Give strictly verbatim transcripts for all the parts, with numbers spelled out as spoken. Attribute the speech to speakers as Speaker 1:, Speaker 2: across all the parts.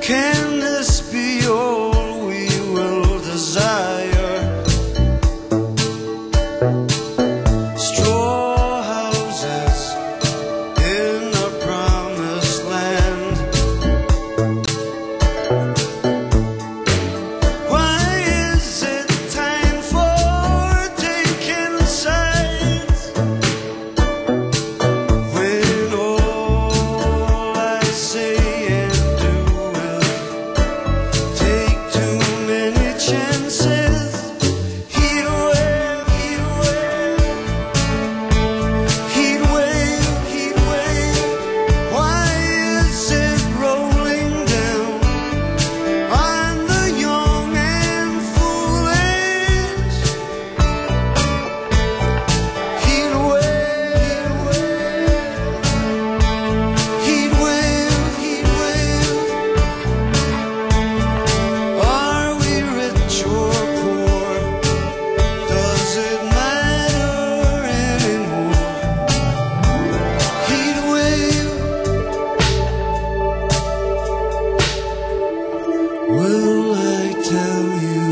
Speaker 1: Can this be all we will desire? Straw houses in a promised land. Why is it time for taking sides when all I say and do is take too many chances? Heat wave, heat wave, heat wave, heat wave. Why is it rolling down on the young and foolish? Heat wave, heat wave, heat wave. Are we rich or poor? Does it matter anymore? Heat wave. Will I tell you?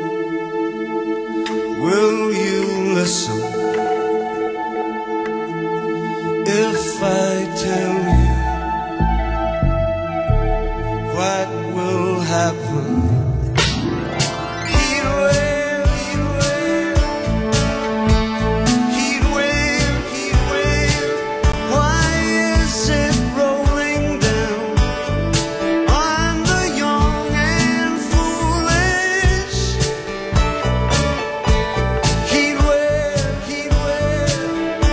Speaker 1: Will you listen? If I tell you, what will happen? Heat wave, heat wave, heat wave, heat wave. Why is it rolling down on the young and foolish? Heat wave, heat wave,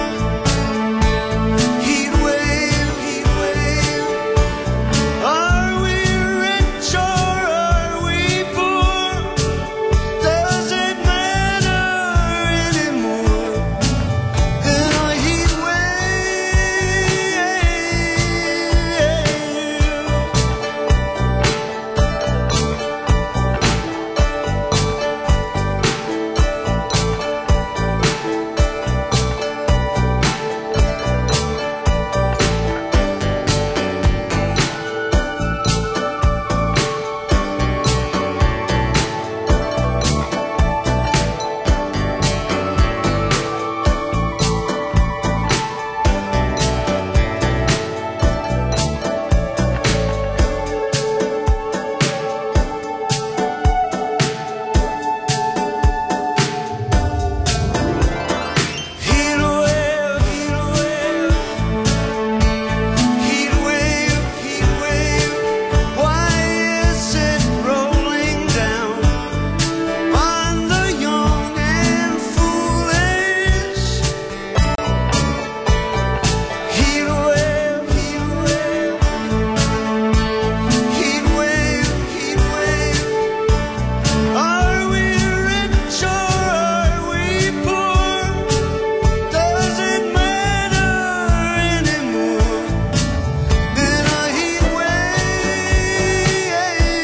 Speaker 1: heat wave, heat wave. Are we rich or are we poor? Does it matter anymore? In a heat wave. Heat wave, heat wave, heat wave, heat wave. Why is it rolling down on the young and foolish? Heat wave, heat wave, heat wave, heat wave. Are we rich or are we poor? Does it matter anymore? In a heat wave.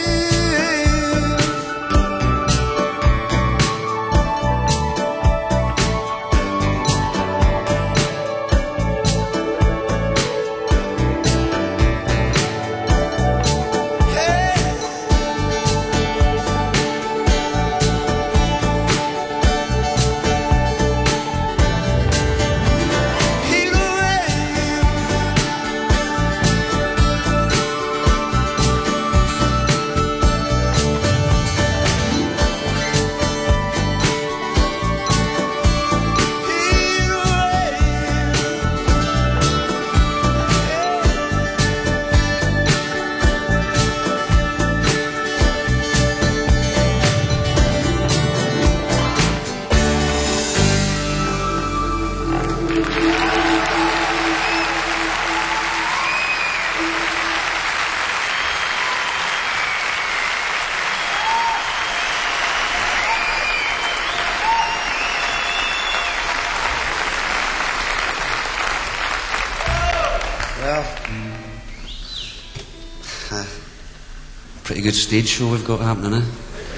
Speaker 1: Heat wave. Heat Well, uh, pretty good stage show we've got happening, eh?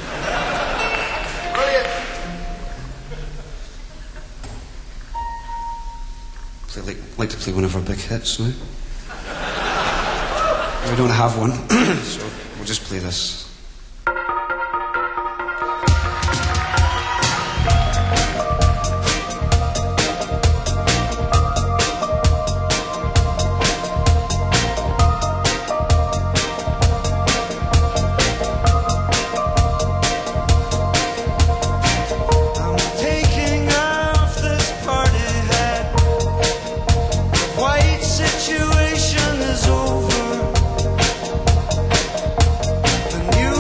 Speaker 1: I'd like, like to play one of our big hits now. We don't have one, so we'll just play this. Situation is over. The new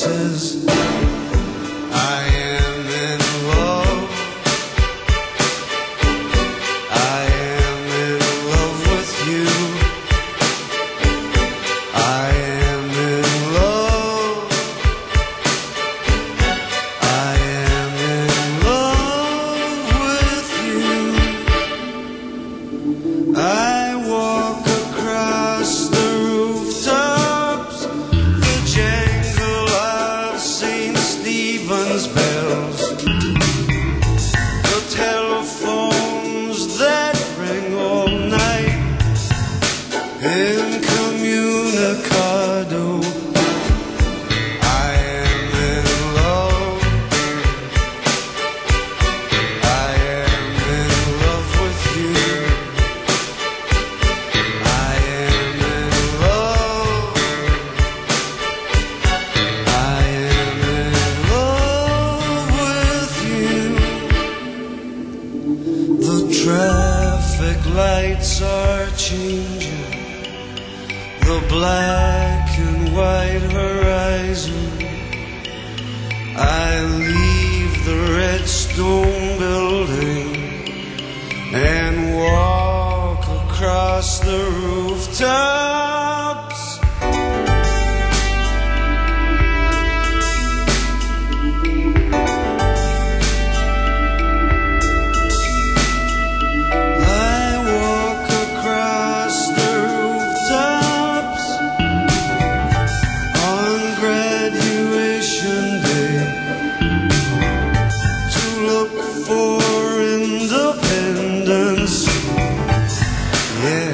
Speaker 1: says I am in love. I am in love with you. I am in love. I am in love with you. I walk across the rooftops, the jangle of Saint Stephen's bells, the telephones that ring all night, incommunicado. I am in love. I am in love with you. I am in love. I am in love with you. The traffic lights are changing, the black and white horizon. I leave the red stone building and walk across the rooftops. I walk across the rooftops on graduation day to look for independence. Yeah.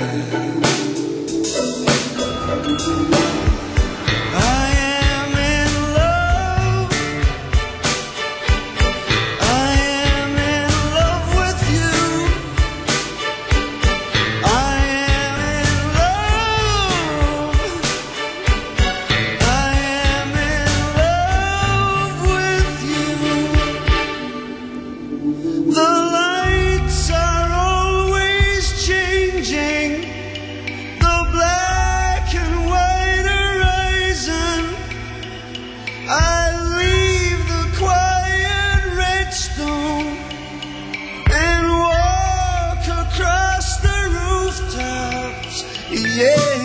Speaker 1: I am in love. I am in love with you. I am in love. I am in love with you. The lights are always changing, the black and white horizon. I leave the quiet redstone and walk across the rooftops. Yeah.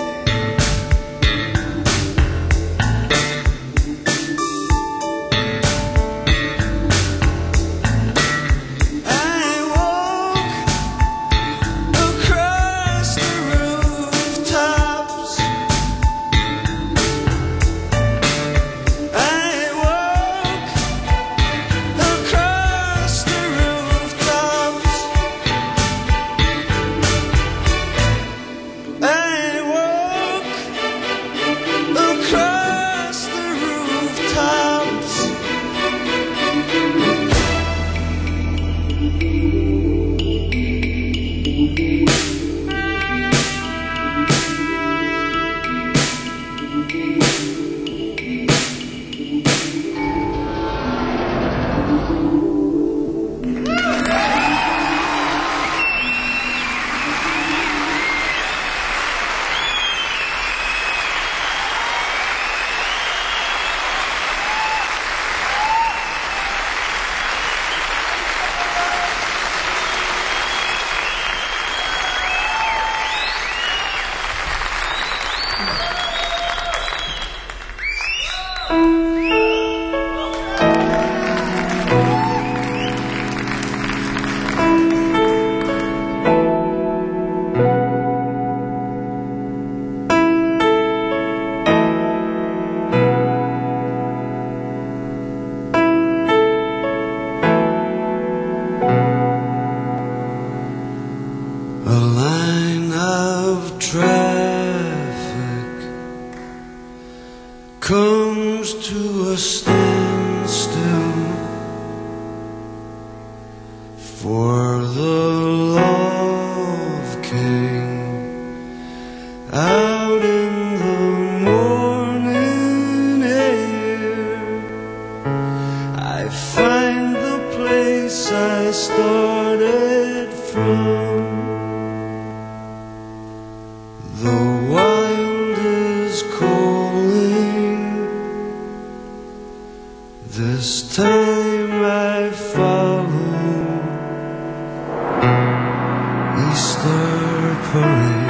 Speaker 1: I walk across the rooftops. I walk across the rooftops. I walk across the rooftops. A line of traffic comes to a standstill for the love king out in the morning air. I find the place I started from. The wild is calling, parade.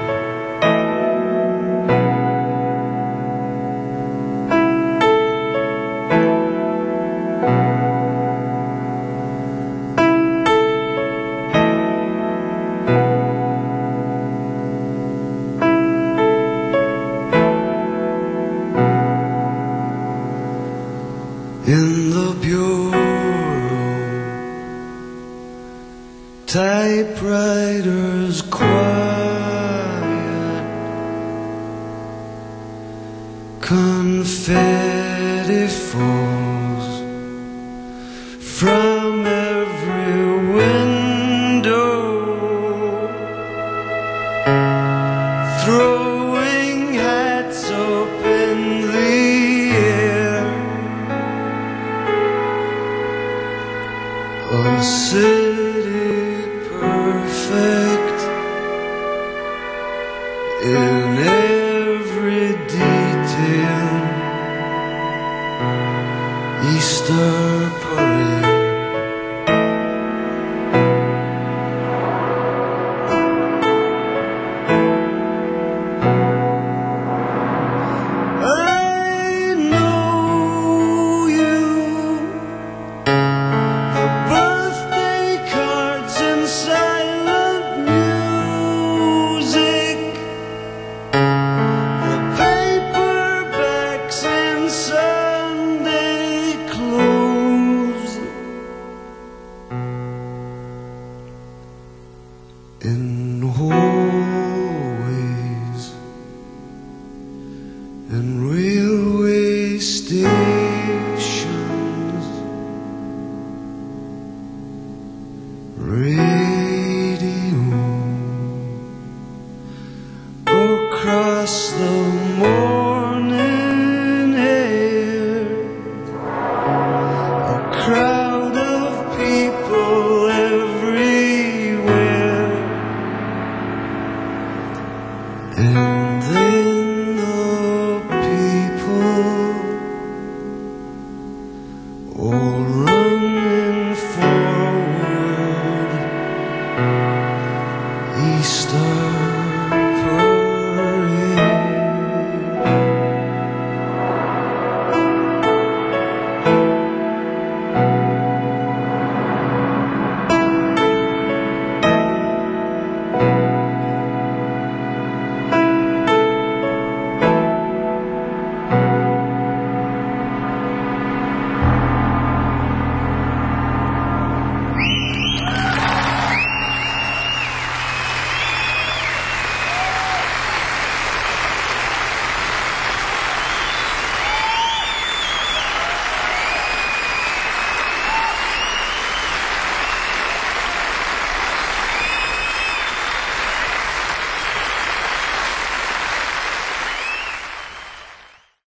Speaker 1: In the bureau, typewriters quiet, confetti falls from every window, throwing hats up in the air. A city perfect in every detail. Easter parade. In hallways and railway stations, radio across the morning air, a crowd of people everywhere. And then the people all running forward. Easter